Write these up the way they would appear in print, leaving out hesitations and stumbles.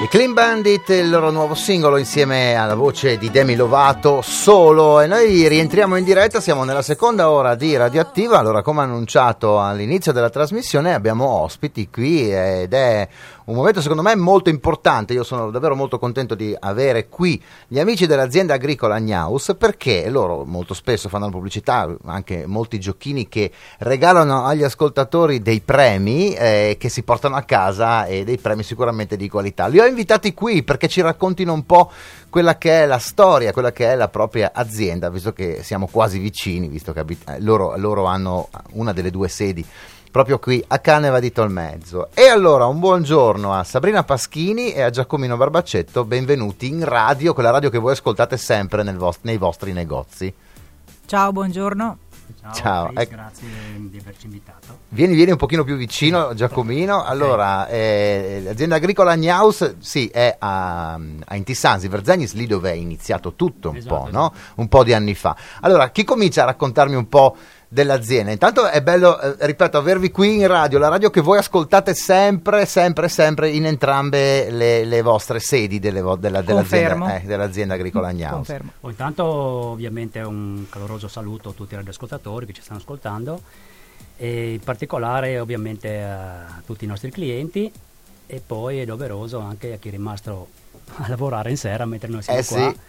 Clean Bandit, il loro nuovo singolo insieme alla voce di Demi Lovato, Solo, e noi rientriamo in diretta, siamo nella seconda ora di Radioattiva. Allora, come annunciato all'inizio della trasmissione, abbiamo ospiti qui ed è un momento secondo me molto importante. Io sono davvero molto contento di avere qui gli amici dell'azienda agricola Gnaus, perché loro molto spesso fanno la pubblicità, anche molti giochini che regalano agli ascoltatori dei premi che si portano a casa, e dei premi sicuramente di qualità. Li ho invitati qui perché ci raccontino un po' quella che è la storia, quella che è la propria azienda, visto che siamo quasi vicini, visto che loro hanno una delle due sedi proprio qui a Caneva di Tolmezzo. E allora un buongiorno a Sabrina Paschini e a Giacomino Barbaccetto, benvenuti in radio, quella radio che voi ascoltate sempre nei vostri negozi. Ciao, buongiorno. Ciao. Grazie di averci invitato. Vieni un pochino più vicino, Giacomino. Allora, l'azienda agricola Gnaus, sì, è a Intissanzi, Verzegnis, lì dove è iniziato tutto un po', no? Un po' di anni fa. Allora, chi comincia a raccontarmi un po' dell'azienda? Intanto è bello, ripeto, avervi qui in radio, la radio che voi ascoltate sempre in entrambe le vostre sedi dell'azienda agricola Gnaus. Confermo. Intanto ovviamente un caloroso saluto a tutti i radioascoltatori che ci stanno ascoltando, e in particolare ovviamente a tutti i nostri clienti, e poi è doveroso anche a chi è rimasto a lavorare in sera mentre noi siamo qua. Sì.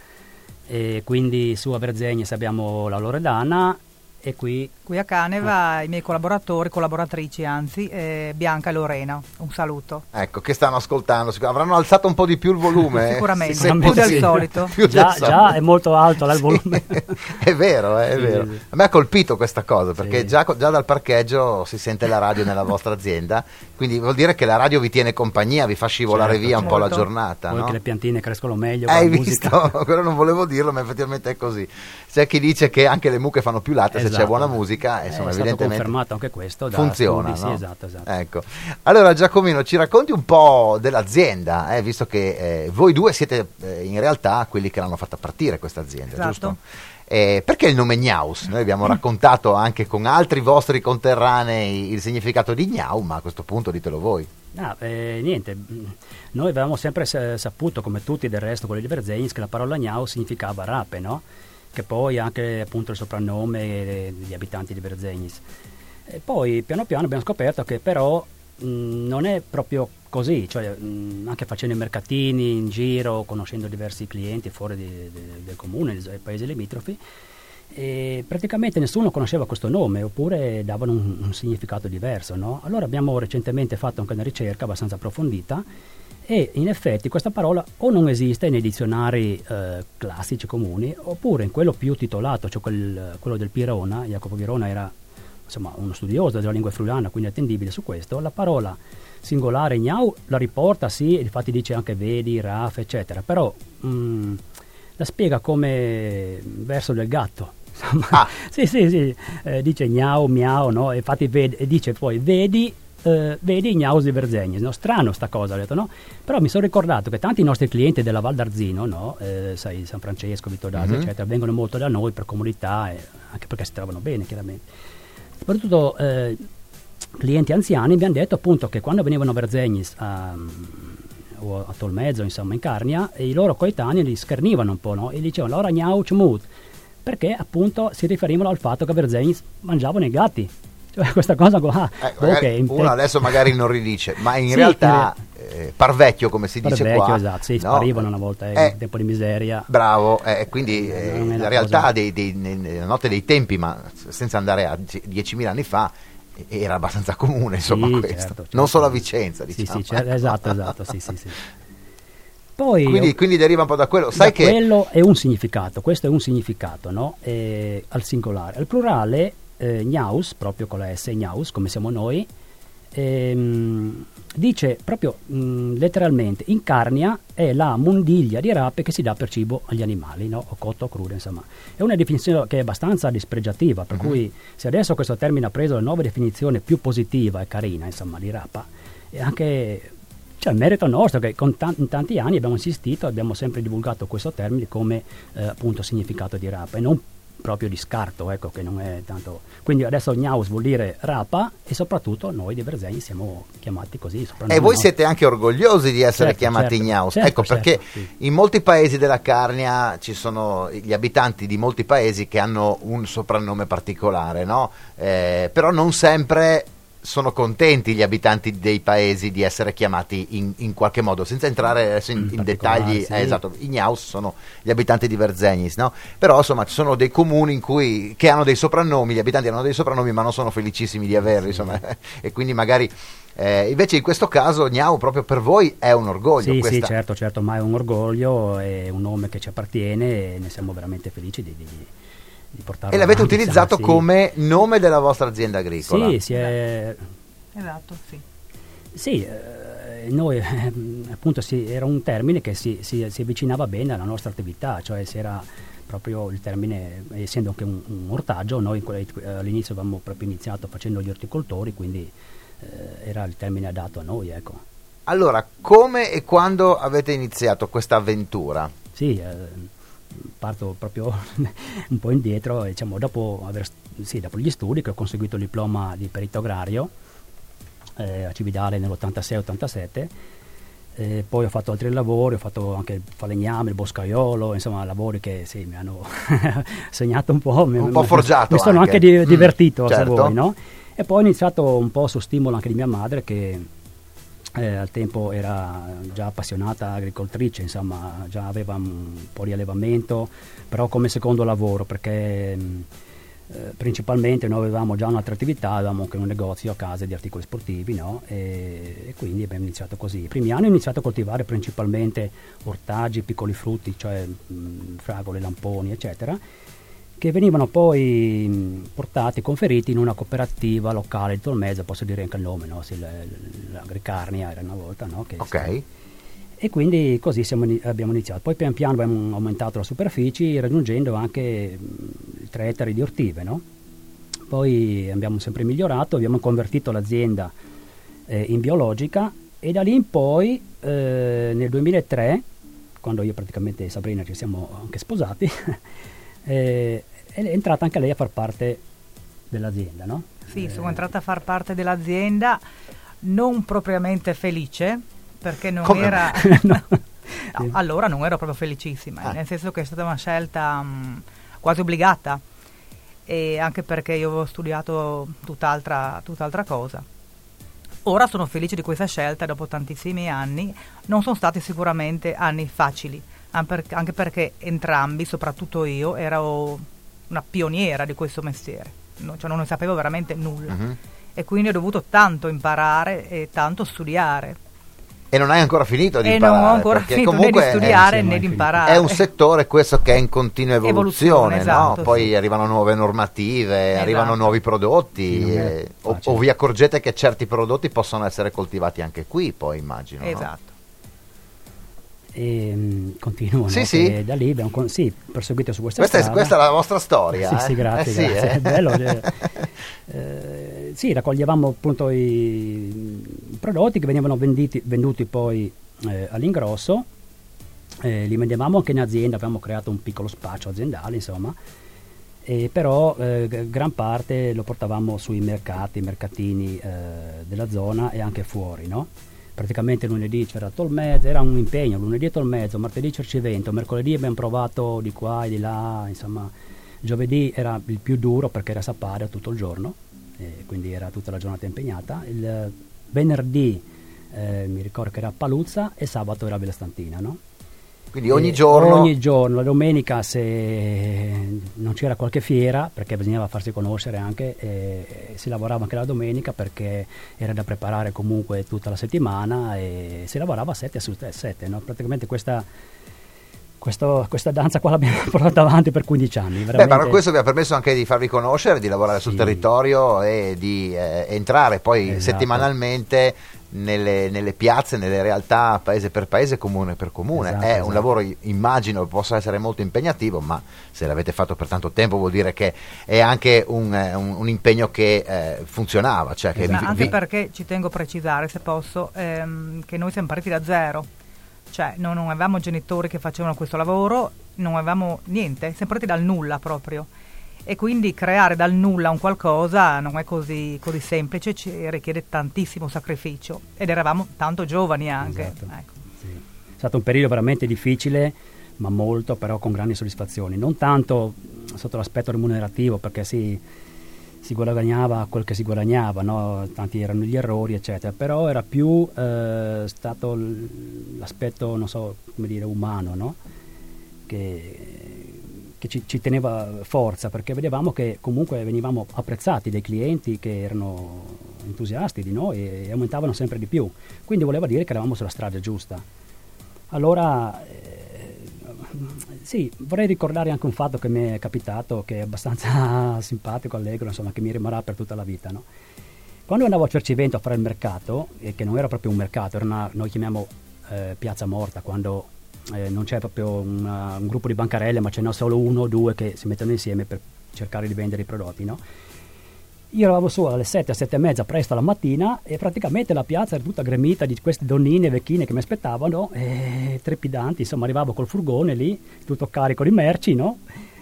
E quindi su a Verzegnis abbiamo la Loredana, e qui a Caneva i miei collaboratrici anzi, Bianca e Lorena, un saluto. Ecco, che stanno ascoltando, avranno alzato un po' di più il volume. Sicuramente, più del solito. Già è molto alto là il volume. È vero. Sì. A me ha colpito questa cosa, perché già dal parcheggio si sente la radio nella vostra azienda, quindi vuol dire che la radio vi tiene compagnia, vi fa scivolare via un po' la giornata. Poi no? Che le piantine crescono meglio. Hai visto? Quello non volevo dirlo, ma effettivamente è così. C'è chi dice che anche le mucche fanno più latte, se c'è buona musica, insomma, è evidentemente stato confermato anche questo da funziona, studi, no? Sì, esatto. Ecco. Allora Giacomino, ci racconti un po' dell'azienda, visto che voi due siete in realtà quelli che l'hanno fatta partire questa azienda, esatto. Giusto? Perché il nome Gnaus? Noi abbiamo raccontato anche con altri vostri conterranei il significato di Gnau, ma a questo punto ditelo voi. Niente, noi avevamo sempre saputo, come tutti del resto quelli di Verzegnis, che la parola Gnau significava rape, no? Che poi anche appunto il soprannome degli abitanti di Verzegnis. E poi piano piano abbiamo scoperto che però non è proprio così, cioè anche facendo i mercatini in giro, conoscendo diversi clienti fuori del comune, dei paesi limitrofi, e praticamente nessuno conosceva questo nome, oppure davano un significato diverso, no? Allora abbiamo recentemente fatto anche una ricerca abbastanza approfondita, e in effetti questa parola o non esiste nei dizionari classici comuni, oppure in quello più titolato, cioè quello del Pirona. Jacopo Pirona era insomma uno studioso della lingua friulana, quindi attendibile su questo. La parola singolare Gnau la riporta, sì, infatti dice anche vedi, raf, eccetera, però la spiega come verso del gatto. Sì, dice Gnau, miau, no? Infatti dice poi vedi Gnaus di Verzegnis, no? Strano sta cosa, ho detto, no? Però mi sono ricordato che tanti nostri clienti della Val d'Arzino, no? Sai, San Francesco, Vittorio eccetera, vengono molto da noi per comunità, anche perché si trovano bene, chiaramente. Soprattutto clienti anziani mi hanno detto appunto che quando venivano a Verzegnis o a Tolmezzo, insomma in Carnia, e i loro coetanei li schernivano un po', no? E dicevano ora Gnau Cmut, perché appunto si riferivano al fatto che a Verzegnis mangiavano i gatti. Cioè questa cosa qua uno adesso magari non ridice, ma in realtà parvecchio, come si dice qua, esatto, sì, sparivano una volta in tempo di miseria, bravo, quindi la realtà nella notte dei tempi, ma senza andare a 10.000 anni fa, era abbastanza comune, insomma, questo, certo. Non solo a Vicenza, diciamo. Sì, esatto, sì. Poi, quindi deriva un po' da quello, sai che quello è un significato, questo è un significato, no? Al singolare. Al plurale Gnaus, proprio con la S, Gnaus, come siamo noi, dice proprio letteralmente in Carnia è la mondiglia di rape che si dà per cibo agli animali, no? O cotto o crudo, insomma. È una definizione che è abbastanza dispregiativa, per cui se adesso questo termine ha preso la nuova definizione più positiva e carina, insomma, di rapa, è anche, cioè, merito nostro, che in tanti anni abbiamo insistito, abbiamo sempre divulgato questo termine come appunto significato di rapa, e non proprio di scarto, ecco, che non è tanto. Quindi adesso Gnaus vuol dire rapa, e soprattutto noi di Verzegni siamo chiamati così. E voi siete anche orgogliosi di essere chiamati Gnaus, ecco, perché sì. In molti paesi della Carnia ci sono gli abitanti di molti paesi che hanno un soprannome particolare, no? Però non sempre sono contenti gli abitanti dei paesi di essere chiamati in qualche modo, senza entrare adesso in dettagli. Sì. Esatto, i Gnaus sono gli abitanti di Verzegnis, no? Però insomma ci sono dei comuni che hanno dei soprannomi, gli abitanti hanno dei soprannomi ma non sono felicissimi di averli, insomma, e quindi magari invece in questo caso Gnau proprio per voi è un orgoglio. Sì, certo, ma è un orgoglio, è un nome che ci appartiene e ne siamo veramente felici di portarlo. E l'avete avanti, utilizzato sì. come nome della vostra azienda agricola? Sì, si è... Esatto, sì. Sì, noi appunto era un termine che si avvicinava bene alla nostra attività, cioè si era proprio il termine, essendo anche un ortaggio, noi all'inizio avevamo proprio iniziato facendo gli orticoltori, quindi era il termine adatto a noi, ecco. Allora, come e quando avete iniziato questa avventura? Sì, parto proprio un po' indietro, diciamo, dopo gli studi che ho conseguito il diploma di perito agrario a Cividale nell'86-87, poi ho fatto altri lavori, ho fatto anche il falegname, il boscaiolo, insomma lavori che sì, mi hanno segnato un po' forgiato, mi sono anche divertito, certo. Se vuoi, no? E poi ho iniziato un po' su stimolo anche di mia madre, che al tempo era già appassionata agricoltrice, insomma già aveva un po' di allevamento, però come secondo lavoro, perché principalmente noi avevamo già un'altra attività, avevamo anche un negozio a casa di articoli sportivi, no? E quindi abbiamo iniziato così. I primi anni ho iniziato a coltivare principalmente ortaggi, piccoli frutti, cioè fragole, lamponi, eccetera, che venivano poi portati, conferiti in una cooperativa locale di Tolmezzo, posso dire anche il nome, no? Sì, l'Agricarnia era una volta, no? Ok. E quindi così abbiamo iniziato. Poi pian piano abbiamo aumentato la superficie, raggiungendo anche 3 ettari di ortive, no? Poi abbiamo sempre migliorato, abbiamo convertito l'azienda in biologica, e da lì in poi nel 2003, quando io praticamente e Sabrina ci siamo anche sposati, è entrata anche lei a far parte dell'azienda, no? Sì, sono entrata a far parte dell'azienda, non propriamente felice, perché non Come? era... No. No, allora non ero proprio felicissima, nel senso che è stata una scelta quasi obbligata, e anche perché io avevo studiato tutt'altra cosa. Ora sono felice di questa scelta dopo tantissimi anni. Non sono stati sicuramente anni facili, anche perché entrambi, soprattutto io, ero una pioniera di questo mestiere, cioè non ne sapevo veramente nulla, e quindi ho dovuto tanto imparare e tanto studiare. E non hai ancora finito di E imparare? non ho ancora finito né di studiare né di imparare. È un settore questo che è in continua evoluzione, esatto, no? Poi sì. arrivano nuove normative, Esatto. arrivano nuovi prodotti, Sì, o vi accorgete che certi prodotti possono essere coltivati anche qui, poi immagino. Esatto. E continuo, Sì, no? sì. Che da lì abbiamo proseguito su questa strada. Questa è la vostra storia. Sì, grazie, grazie. È bello. Sì, raccoglievamo appunto i prodotti che venivano venduti poi all'ingrosso, li vendevamo anche in azienda, avevamo creato un piccolo spaccio aziendale, insomma, però gran parte lo portavamo sui mercatini della zona e anche fuori, no? Praticamente lunedì c'era Tolmezzo, era un impegno, lunedì a Tolmezzo, martedì Cercivento, mercoledì abbiamo provato di qua e di là, insomma, giovedì era il più duro perché era Sappada tutto il giorno, quindi era tutta la giornata impegnata, il venerdì mi ricordo che era Paluzza e sabato era Villa Stantina, no? Quindi ogni giorno, la domenica se non c'era qualche fiera, perché bisognava farsi conoscere anche, si lavorava anche la domenica perché era da preparare comunque tutta la settimana, e si lavorava 7 su 7, no? Praticamente questa danza qua l'abbiamo portata avanti per 15 anni. Veramente. Ma questo vi ha permesso anche di farvi conoscere, di lavorare sul territorio e di entrare poi settimanalmente nelle piazze, nelle realtà, paese per paese, comune per comune. È un lavoro, immagino, possa essere molto impegnativo, ma se l'avete fatto per tanto tempo vuol dire che è anche un impegno che funzionava. Cioè che anche perché ci tengo a precisare, se posso, che noi siamo partiti da zero. Cioè non avevamo genitori che facevano questo lavoro, non avevamo niente, siamo partiti dal nulla proprio, e quindi creare dal nulla un qualcosa non è così semplice, ci richiede tantissimo sacrificio ed eravamo tanto giovani anche. Esatto. Ecco. Sì. È stato un periodo veramente difficile, ma molto, però con grandi soddisfazioni, non tanto sotto l'aspetto remunerativo, perché si guadagnava quel che si guadagnava, no? Tanti erano gli errori eccetera, però era più stato l'aspetto, non so come dire, umano, no? che ci teneva forza, perché vedevamo che comunque venivamo apprezzati dai clienti che erano entusiasti di noi e aumentavano sempre di più, quindi voleva dire che eravamo sulla strada giusta. Allora sì, vorrei ricordare anche un fatto che mi è capitato, che è abbastanza simpatico, allegro, insomma, che mi rimarrà per tutta la vita, no? Quando andavo a Cercivento a fare il mercato, e che non era proprio un mercato, era noi chiamiamo piazza morta, quando non c'è proprio un gruppo di bancarelle, ma ce n'è solo uno o due che si mettono insieme per cercare di vendere i prodotti, no? Io eravamo su alle 7, 7 e mezza, presto la mattina, e praticamente la piazza era tutta gremita di queste donnine vecchine che mi aspettavano, trepidanti, insomma, arrivavo col furgone lì, tutto carico di merci, no?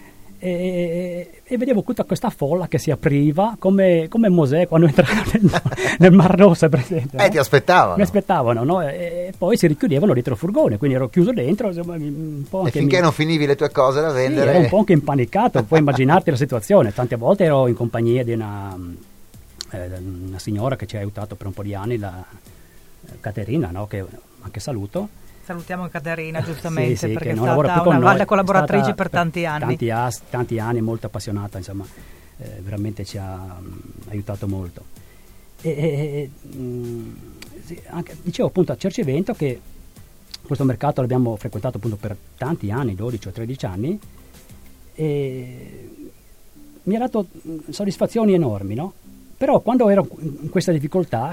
E vedevo tutta questa folla che si apriva come Mosè quando entrava nel Mar Rosso, presente, no? Ti aspettavano? Mi aspettavano, no? E poi si richiudevano dietro il furgone, quindi ero chiuso dentro, insomma, un po' anche e finché non finivi le tue cose da vendere. Sì, ero un po' anche impanicato, puoi immaginarti la situazione. Tante volte ero in compagnia di una signora che ci ha aiutato per un po' di anni, la Caterina, no? Che anche saluto. Salutiamo Caterina, giustamente, sì, perché è non lavora stata più con una noi, valida collaboratrice per stata tanti anni. Tanti anni, molto appassionata, insomma, veramente ci ha aiutato molto. Sì, anche, dicevo appunto a Cercivento che questo mercato l'abbiamo frequentato appunto per tanti anni, 12 o 13 anni, e mi ha dato soddisfazioni enormi, no? Però quando ero in questa difficoltà,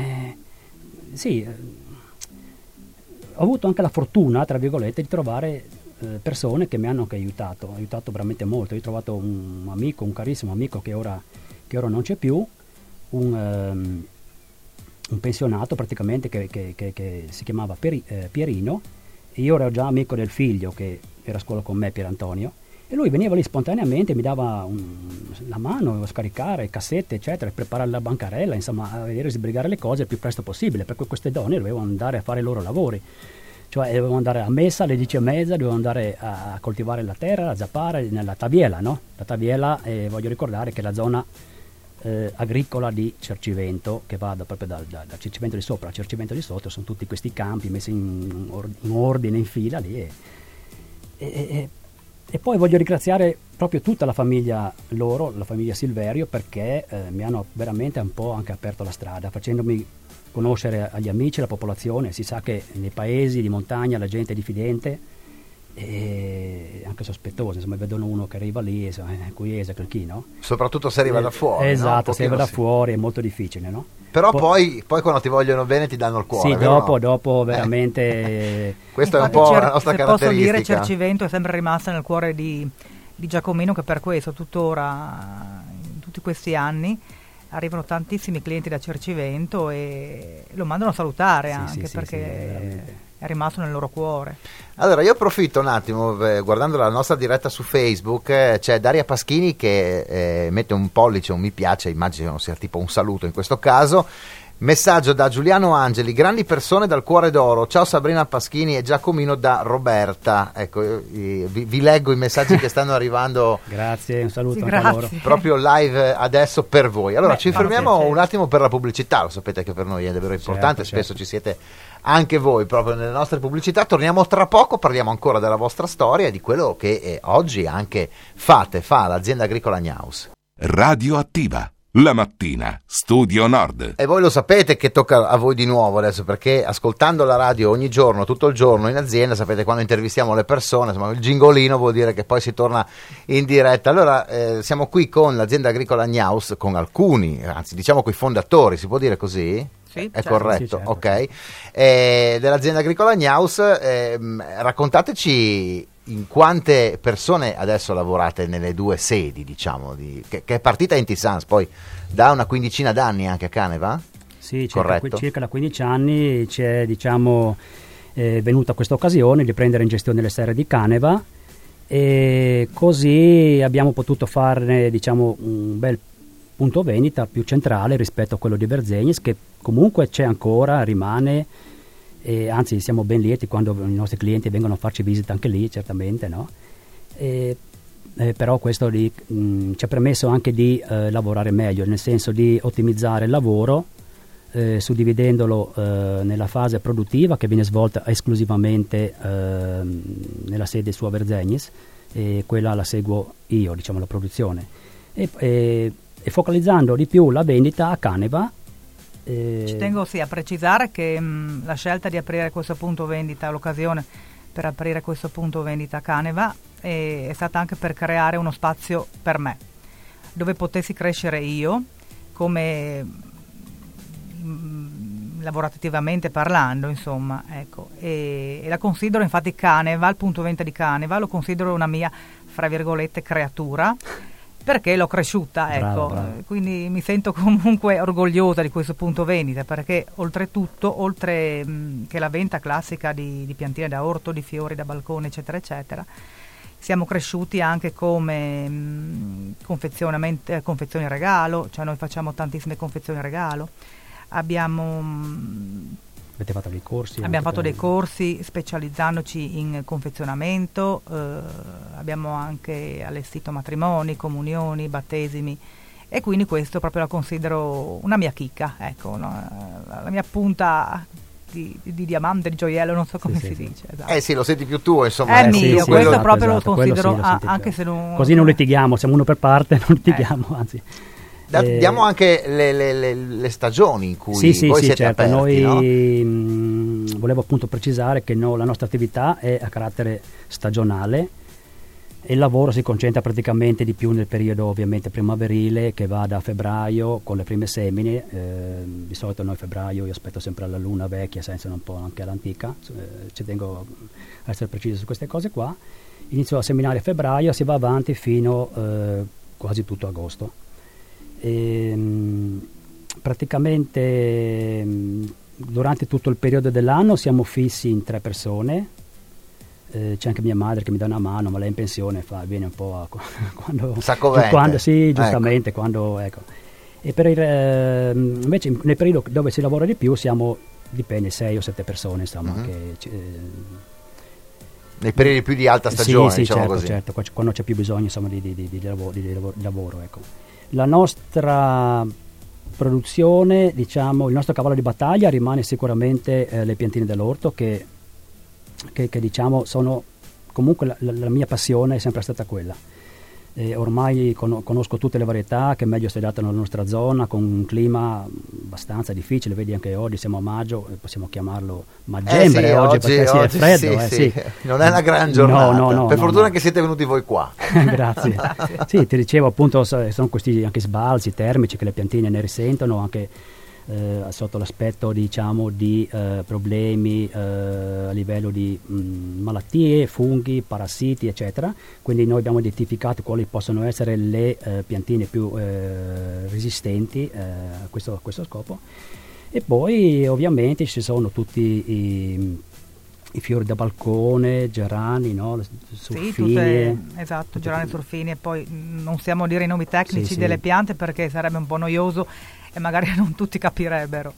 sì, ho avuto anche la fortuna, tra virgolette, di trovare persone che mi hanno anche aiutato veramente molto. Io ho trovato un amico, un carissimo amico che ora non c'è più, un pensionato praticamente che si chiamava Pierino, e io ero già amico del figlio che era a scuola con me, Pier Antonio, e lui veniva lì spontaneamente, mi dava la mano a scaricare cassette eccetera, preparare la bancarella, insomma a vedere, sbrigare le cose il più presto possibile, perché queste donne dovevano andare a fare i loro lavori, cioè dovevano andare a messa alle 10:30, dovevano andare a coltivare la terra, a zappare nella Taviela, no? La Taviela, voglio ricordare che è la zona agricola di Cercivento, che va proprio da Cercivento di sopra a Cercivento di sotto, sono tutti questi campi messi in ordine, in fila lì, e poi voglio ringraziare proprio tutta la famiglia loro, la famiglia Silverio, perché mi hanno veramente un po' anche aperto la strada, facendomi conoscere agli amici, alla popolazione. Si sa che nei paesi di montagna la gente è diffidente e anche sospettosa, insomma, vedono uno che arriva lì, quiese, no? Soprattutto se arriva da fuori. Esatto, no? se arriva da fuori è molto difficile, no? Però poi quando ti vogliono bene ti danno il cuore. Sì, dopo veramente. Questo è un po' la nostra caratteristica. Posso dire, Cercivento è sempre rimasta nel cuore di Giacomino, che per questo tuttora, in tutti questi anni, arrivano tantissimi clienti da Cercivento e lo mandano a salutare, anche perché è rimasto nel loro cuore. Allora io approfitto un attimo, guardando la nostra diretta su Facebook, c'è Daria Paschini che mette un pollice, un mi piace, immagino sia tipo un saluto in questo caso. Messaggio da Giuliano Angeli: grandi persone dal cuore d'oro, ciao Sabrina Paschini e Giacomino, da Roberta. Ecco, vi leggo i messaggi che stanno arrivando. Grazie, un saluto anche a loro. Proprio live adesso per voi. Allora ci fermiamo un attimo per la pubblicità, lo sapete che per noi è davvero importante, spesso ci siete anche voi proprio nelle nostre pubblicità. Torniamo tra poco, parliamo ancora della vostra storia e di quello che oggi anche fa l'azienda agricola Gnaus. Radioattiva. La mattina, Studio Nord. E voi lo sapete che tocca a voi di nuovo adesso, perché ascoltando la radio ogni giorno, tutto il giorno in azienda, sapete, quando intervistiamo le persone, insomma, il gingolino vuol dire che poi si torna in diretta. Allora siamo qui con l'azienda agricola Gnaus, con alcuni, anzi diciamo coi fondatori, si può dire così? Sì, è certo. corretto, Sì, certo. Ok. Dell'azienda agricola Gnaus, raccontateci in quante persone adesso lavorate nelle due sedi, diciamo, che è partita in Tisans, poi da una quindicina d'anni anche a Caneva? Sì, corretto. circa da 15 anni c'è, diciamo, venuta questa occasione di prendere in gestione le serre di Caneva, e così abbiamo potuto farne, diciamo, un bel punto vendita più centrale rispetto a quello di Verzegnis, che comunque c'è ancora, rimane, e anzi siamo ben lieti quando i nostri clienti vengono a farci visita anche lì, certamente, no? Però questo ci ha permesso anche di lavorare meglio, nel senso di ottimizzare il lavoro, suddividendolo nella fase produttiva, che viene svolta esclusivamente nella sede su a Verzegnis, e quella la seguo io, diciamo, la produzione, e focalizzando di più la vendita a Caneva. Ci tengo a precisare che la scelta di aprire questo punto vendita, l'occasione per aprire questo punto vendita a Caneva, è stata anche per creare uno spazio per me, dove potessi crescere io, come lavorativamente parlando, insomma, ecco. E la considero, infatti, Caneva, il punto vendita di Caneva, lo considero una mia, fra virgolette, creatura, perché l'ho cresciuta, ecco. Bravo. Quindi mi sento comunque orgogliosa di questo punto vendita, perché oltretutto, oltre che la vendita classica di piantine da orto, di fiori da balcone, eccetera eccetera, siamo cresciuti anche come confezioni regalo, cioè noi facciamo tantissime confezioni regalo. Avete fatto dei corsi? Abbiamo fatto dei corsi specializzandoci in confezionamento, abbiamo anche allestito matrimoni, comunioni, battesimi, e quindi questo proprio la considero una mia chicca, ecco, no? La mia punta di diamante, di gioiello, non so come si dice. Esatto. Sì, lo senti più tuo, insomma. È mio, questo esatto, proprio esatto, lo considero, sì, anche se non... Così non litighiamo, siamo uno per parte, non litighiamo, anzi. Diamo anche le stagioni in cui voi siete certo. aperti, Noi no? Volevo appunto precisare che la nostra attività è a carattere stagionale, e il lavoro si concentra praticamente di più nel periodo ovviamente primaverile, che va da febbraio con le prime semine. Di solito noi febbraio, io aspetto sempre alla luna vecchia, senza un po' anche all'antica, ci tengo a essere preciso su queste cose qua. Inizio a seminare a febbraio, si va avanti fino quasi tutto agosto. Praticamente durante tutto il periodo dell'anno siamo fissi in 3 persone. C'è anche mia madre che mi dà una mano, ma lei è in pensione, viene un po' quando sì, giustamente, ecco. Quando, ecco. E invece nel periodo dove si lavora di più dipende, 6 o 7 persone, insomma. Nei periodi più di alta stagione, sì, diciamo, certo, quando c'è più bisogno, insomma, di lavoro, ecco. La nostra produzione, diciamo, il nostro cavallo di battaglia rimane sicuramente le piantine dell'orto, che diciamo sono comunque la mia passione, è sempre stata quella. Ormai conosco tutte le varietà che meglio si adattano alla nostra zona, con un clima abbastanza difficile. Vedi, anche oggi siamo a maggio, possiamo chiamarlo maggembre oggi perché è freddo. Sì. Non è una gran giornata, no, per fortuna che siete venuti voi qua. Grazie. Sì, ti dicevo appunto, sono questi anche sbalzi termici che le piantine ne risentono, anche sotto l'aspetto, diciamo, di problemi a livello di malattie, funghi, parassiti, eccetera. Quindi noi abbiamo identificato quali possono essere le piantine più resistenti a questo scopo. E poi ovviamente ci sono tutti i fiori da balcone, gerani, no? Surfinie. Sì, esatto, gerani, surfinie. E poi non stiamo a dire i nomi tecnici delle piante, perché sarebbe un po' noioso e magari non tutti capirebbero.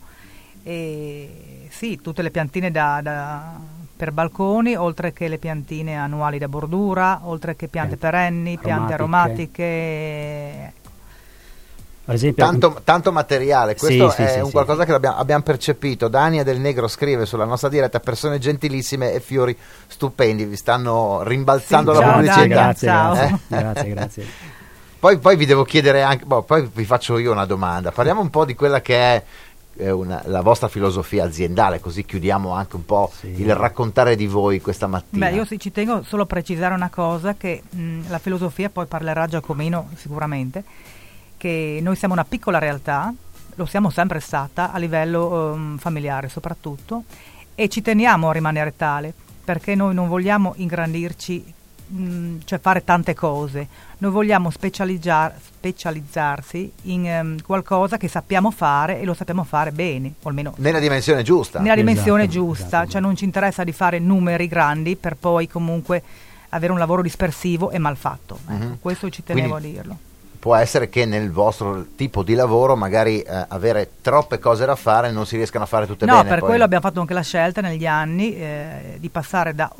E sì, tutte le piantine per balconi, oltre che le piantine annuali da bordura, oltre che piante perenni, piante aromatiche. Ad esempio, tanto materiale, questo è un qualcosa che abbiamo percepito. Dania Del Negro scrive sulla nostra diretta: persone gentilissime e fiori stupendi, vi stanno rimbalzando la pubblicità. Grazie. Poi vi devo chiedere anche, poi vi faccio io una domanda. Parliamo un po' di quella che è la vostra filosofia aziendale, così chiudiamo anche un po' il raccontare di voi questa mattina. Io ci tengo solo a precisare una cosa, che la filosofia, poi parlerà Giacomino sicuramente, che noi siamo una piccola realtà, lo siamo sempre stata a livello familiare soprattutto, e ci teniamo a rimanere tale, perché noi non vogliamo ingrandirci, cioè fare tante cose. Noi vogliamo specializzarsi in qualcosa che sappiamo fare, e lo sappiamo fare bene, o almeno nella dimensione giusta. Esatto, cioè non ci interessa di fare numeri grandi per poi comunque avere un lavoro dispersivo e mal fatto. Ecco, questo ci tenevo a dirlo. Può essere che nel vostro tipo di lavoro magari avere troppe cose da fare non si riescano a fare tutte bene. No, per quello abbiamo fatto anche la scelta negli anni di passare da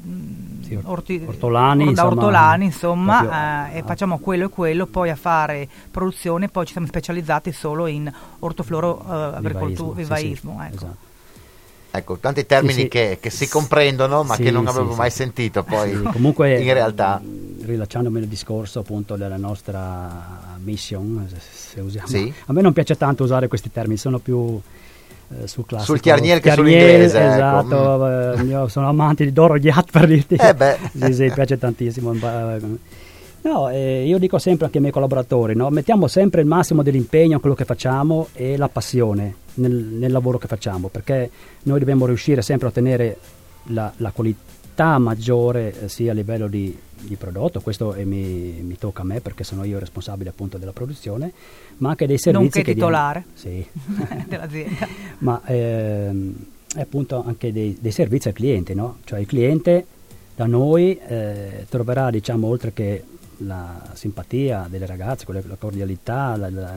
ortolani, insomma, e facciamo quello e quello, poi a fare produzione, poi ci siamo specializzati solo in ortofloro agricoltura, vivaismo. Sì, ecco. Esatto. Ecco, tanti termini che si comprendono ma che non avevo mai sentito poi comunque, in realtà. Rilacciandomi il discorso appunto della nostra mission, se usiamo. Sì. A me non piace tanto usare questi termini, sono più sul classico. Sul chiarniere che sull'inglese. Esatto, ecco. Io sono amante di Doro Ghiat, per dirti. Sì, piace tantissimo. No, io dico sempre anche ai miei collaboratori, no? Mettiamo sempre il massimo dell'impegno in quello che facciamo e la passione nel lavoro che facciamo, perché noi dobbiamo riuscire sempre a ottenere la qualità maggiore sia a livello di prodotto, questo mi tocca a me perché sono io responsabile appunto della produzione, ma anche dei servizi nonché titolare dell'azienda, ma appunto anche dei servizi al cliente, no? Cioè il cliente da noi troverà, diciamo, oltre che la simpatia delle ragazze, la cordialità,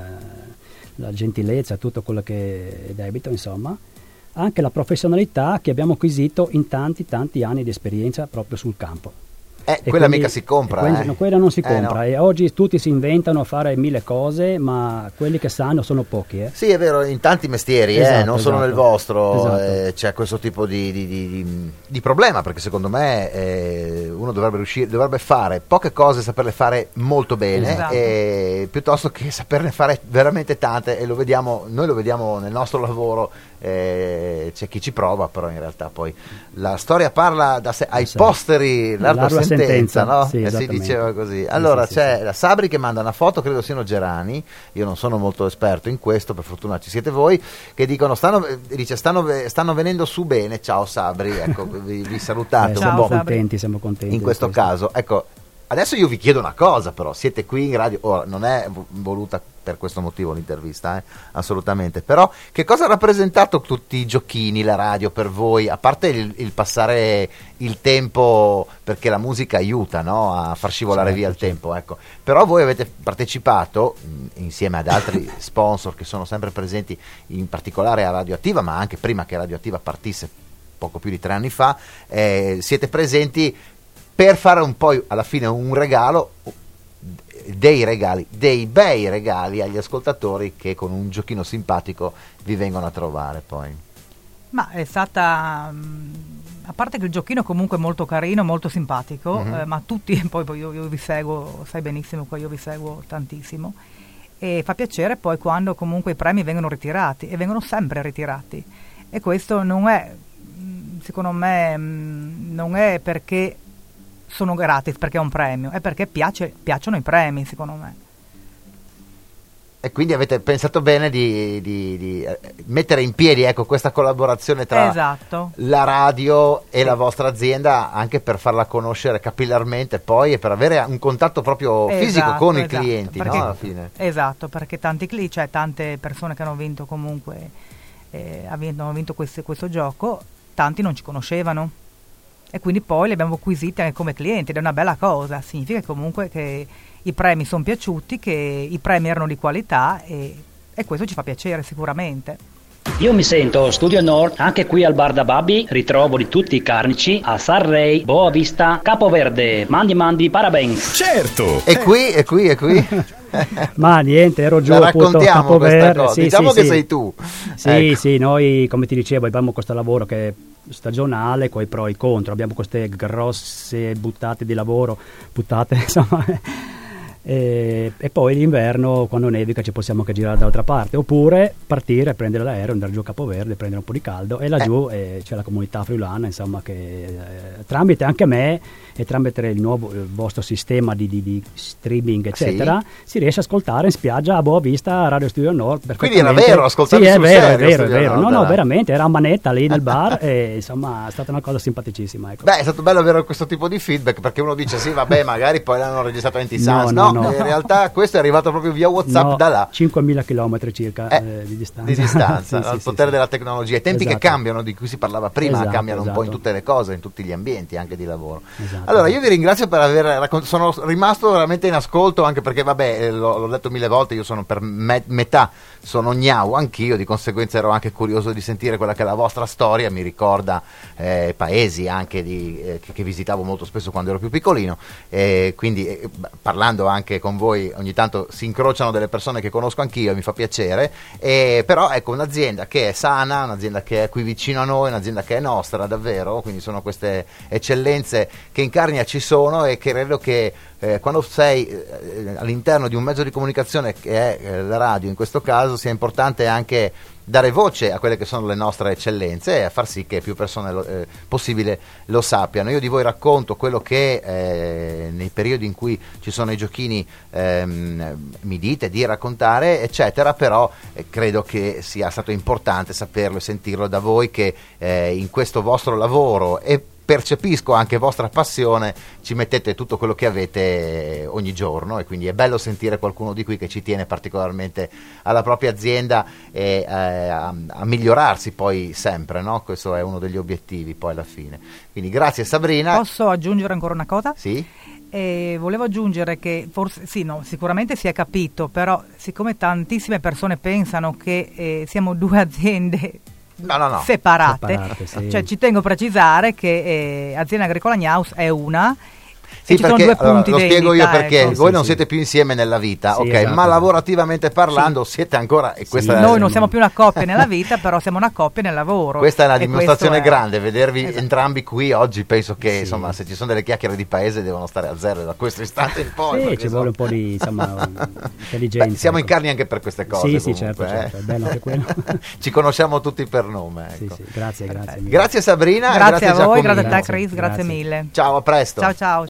la gentilezza, tutto quello che è debito, insomma, anche la professionalità che abbiamo acquisito in tanti anni di esperienza proprio sul campo. Quella mica si compra. Quella non si compra, no. E oggi tutti si inventano a fare 1000 cose, ma quelli che sanno sono pochi. Sì, è vero, in tanti mestieri, non solo nel vostro, c'è questo tipo di problema, perché secondo me uno dovrebbe fare poche cose, saperle fare molto bene, piuttosto che saperne fare veramente tante, e noi lo vediamo nel nostro lavoro. C'è chi ci prova, però in realtà poi la storia parla da sé, ai posteri l'ardua sentenza, no? Sì, si diceva così. Allora c'è la Sabri che manda una foto, credo siano Gerani, io non sono molto esperto in questo, per fortuna ci siete voi, che dicono stanno venendo su bene. Ciao Sabri, ecco, vi salutate. Siamo contenti in questo caso. Ecco, adesso io vi chiedo una cosa, però siete qui in radio, ora non è voluta per questo motivo l'intervista, assolutamente, però che cosa ha rappresentato tutti i giochini, la radio per voi, a parte il passare il tempo, perché la musica aiuta, no? A far scivolare via il tempo, ecco. Però voi avete partecipato insieme ad altri sponsor che sono sempre presenti, in particolare a Radioattiva, ma anche prima che Radioattiva partisse poco più di 3 anni fa, siete presenti per fare un po' alla fine un regalo, dei bei regali agli ascoltatori che con un giochino simpatico vi vengono a trovare poi. Ma è stata, a parte che il giochino è comunque molto carino, molto simpatico, ma tutti, poi io vi seguo, sai benissimo che io vi seguo tantissimo, e fa piacere poi quando comunque i premi vengono ritirati, e vengono sempre ritirati, e questo non è, secondo me, non è perché sono gratis, perché è un premio, è perché piacciono i premi, secondo me. E quindi avete pensato bene di mettere in piedi, ecco, questa collaborazione tra la radio e la vostra azienda, anche per farla conoscere capillarmente poi, e per avere un contatto proprio fisico con i clienti, perché, no? Alla fine. Esatto, perché tante persone che hanno vinto comunque, hanno vinto questo gioco, tanti non ci conoscevano. E quindi poi li abbiamo acquisiti anche come clienti, ed è una bella cosa, significa comunque che i premi sono piaciuti, che i premi erano di qualità, e questo ci fa piacere sicuramente. Io mi sento Studio Nord, anche qui al Bar da Babbi, ritrovo di tutti i carnici a Sarrei, Boa Vista, Capoverde, mandi parabens. Certo! E qui? Ma niente, ero giù la appunto a Capoverde. Sì, diciamo che sei tu. Sì, ecco. Sì, noi come ti dicevo abbiamo questo lavoro che è stagionale, coi pro e i contro, abbiamo queste grosse buttate di lavoro, insomma, e poi l'inverno quando nevica ci possiamo anche girare dall'altra parte, oppure partire, prendere l'aereo, andare giù a Capoverde, prendere un po' di caldo, e laggiù c'è la comunità friulana, insomma, che tramite anche me e tramite il vostro sistema di streaming eccetera, si riesce a ascoltare in spiaggia a Boa Vista Radio Studio Nord. Quindi era vero, ascoltare sul serio? È vero. No, veramente, era a manetta lì nel bar e insomma è stata una cosa simpaticissima, ecco. Beh, è stato bello avere questo tipo di feedback, perché uno dice sì vabbè magari poi l'hanno registrato a Enti Sans, no, no. In realtà questo è arrivato proprio via WhatsApp No, da là. 5.000 chilometri circa di distanza. Di distanza, Sì, al sì, potere sì. della tecnologia. I tempi che Esatto. cambiano, di cui si parlava prima, Esatto, cambiano un po' in esatto. tutte le cose, in tutti gli ambienti, anche di lavoro. Esatto. Allora, io vi ringrazio per aver raccontato, sono rimasto veramente in ascolto, anche perché, vabbè, l'ho detto 1000 volte, io sono per metà, sono gnau anch'io, di conseguenza ero anche curioso di sentire quella che è la vostra storia, mi ricorda paesi anche che visitavo molto spesso quando ero più piccolino, quindi parlando anche con voi ogni tanto si incrociano delle persone che conosco anch'io e mi fa piacere, però ecco, un'azienda che è sana, un'azienda che è qui vicino a noi, un'azienda che è nostra davvero, quindi sono queste eccellenze che in Carnia ci sono, e che credo che quando sei all'interno di un mezzo di comunicazione che è la radio in questo caso, sia importante anche dare voce a quelle che sono le nostre eccellenze e a far sì che più persone possibile lo sappiano. Io di voi racconto quello che nei periodi in cui ci sono i giochini mi dite di raccontare, eccetera, però credo che sia stato importante saperlo e sentirlo da voi che in questo vostro lavoro, e percepisco anche vostra passione, ci mettete tutto quello che avete ogni giorno, e quindi è bello sentire qualcuno di qui che ci tiene particolarmente alla propria azienda e a migliorarsi poi sempre, no? Questo è uno degli obiettivi poi alla fine. Quindi grazie Sabrina. Posso aggiungere ancora una cosa? Sì? Volevo aggiungere che forse sicuramente si è capito, però siccome tantissime persone pensano che siamo due aziende No. separate, sì. cioè ci tengo a precisare che Azienda Agricola Gnaus è una. Sì, ci sono perché, due punti lo spiego io vendita, perché ecco. voi non Sì. siete più insieme nella vita, Sì, ok, esatto. ma lavorativamente parlando siete ancora, e questa Noi è, non siamo più una coppia nella vita, però siamo una coppia nel lavoro. questa è una E dimostrazione questo è- grande, vedervi Esatto. entrambi qui oggi. Penso che Sì. insomma, se ci sono delle chiacchiere di paese devono stare a zero da questo istante in poi, Sì, perché ci vuole un po' di intelligenza. Beh, siamo in ecco. carni anche per queste cose. Sì, comunque, certo, è bello anche quello. Ci conosciamo tutti per nome, Sì, ecco. sì, grazie mille. Grazie Sabrina, Grazie a voi, Giacomino. grazie a te Grazie, Chris, grazie grazie. mille. Ciao, a presto. Ciao ciao.